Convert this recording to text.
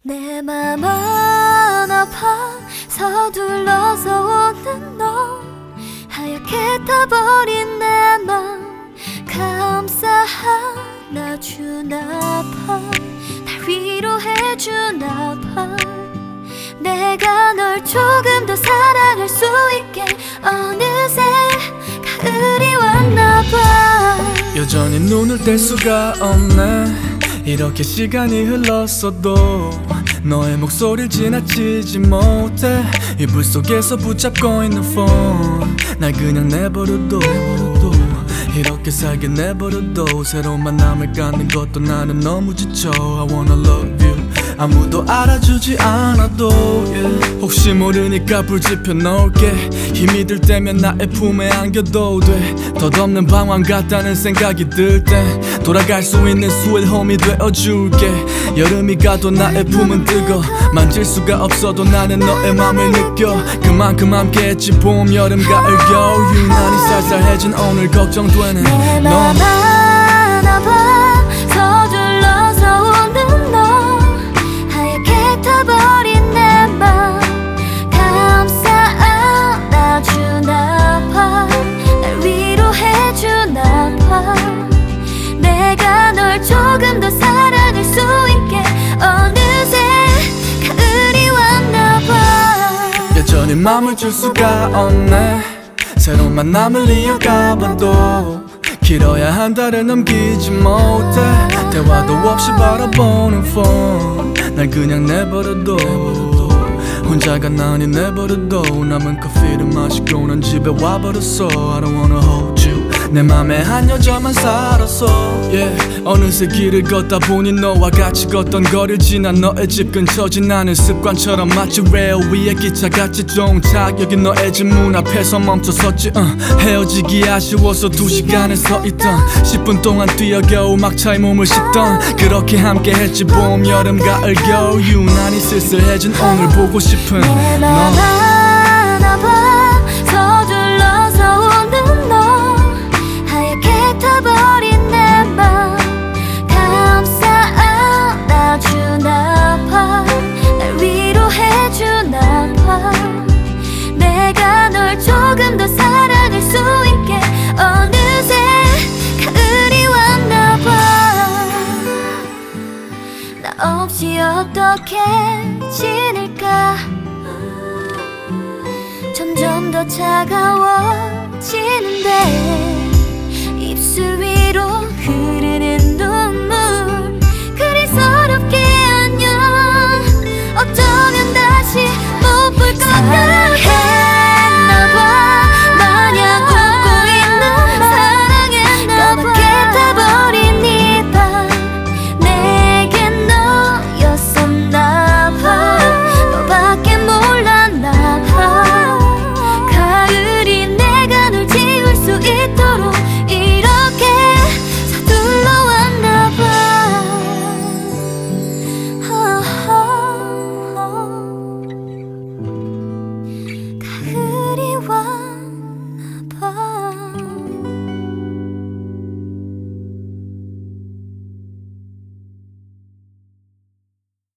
내 맘 하나봐 서둘러서 오는 너 하얗게 타버린 내 맘 감싸 안아주나 봐 날 위로해주나 봐 내가 널 조금 더 사랑할 수 있게 어느새 가을이 왔나 봐 여전히 눈을 뗄 수가 없네 이렇게 시간이 흘렀어도 너의 목소리를 지나치지 못해 이불 속에서 붙잡고 있는 폰 날 그냥 내버려둬 이렇게 살게 내버려둬 새로운 만남을 갖는 것도 나는 너무 지쳐 I wanna love you 아무도 알아주지 않아도 yeah. 혹시 모르니까 불 지펴 놓을게 힘이 들 때면 나의 품에 안겨도 돼 덧없는 방황 같다는 생각이 들 땐 돌아갈 수 있는 스윗 홈이 되어줄게 여름이 가도 나의 품은 뜨거 만질 수가 없어도 나는 너의 맘을 느껴 그만큼 함께했지 봄 여름 가을 겨울 유난히 쌀쌀해진 오늘 걱정되네 내 맘 하나봐 서둘러서 오는 너 하얗게 타버린 내 맘 감싸 안아주나 봐 날 위로해주나 봐 내가 널 조금 더 사랑할 수 있게 어느새 가을이 왔나 봐 여전히 맘을 줄 수가 없네 새로운 만남을 이어가봐도 길어야 한 달을 넘기지 못해 대화도 없이 바라보는 폰 날 그냥 내버려둬 혼자가 나니 내버려둬 남은 커피를 마시고 난 집에 와버렸어 I don't wanna hold you 내 맘에 한 여자만 살았어 yeah. 어느새 길을 걷다 보니 너와 같이 걷던 거리를 지나 너의 집 근처 지나는 습관처럼 마치 레일 위에 기차같이 종착 여기 너의 집 문 앞에서 멈춰섰지 헤어지기 아쉬워서 2시간을 서있던 10분 동안 뛰어 겨우 막차에 몸을 씻던 그렇게 함께했지 봄 여름 가을 겨울 유난히 쓸쓸해진 오늘 보고 싶은 내 맘 하나봐 서둘러서 오는 너 하얗게 타버린 내 맘 감싸 안아주나 봐 날 위로해주나 봐 내가 널 조금 더 사랑할 수 있게 어느새 가을이 왔나 봐 나 없이 어떻게 지낼까 점점 더 차가워지는데 입술 위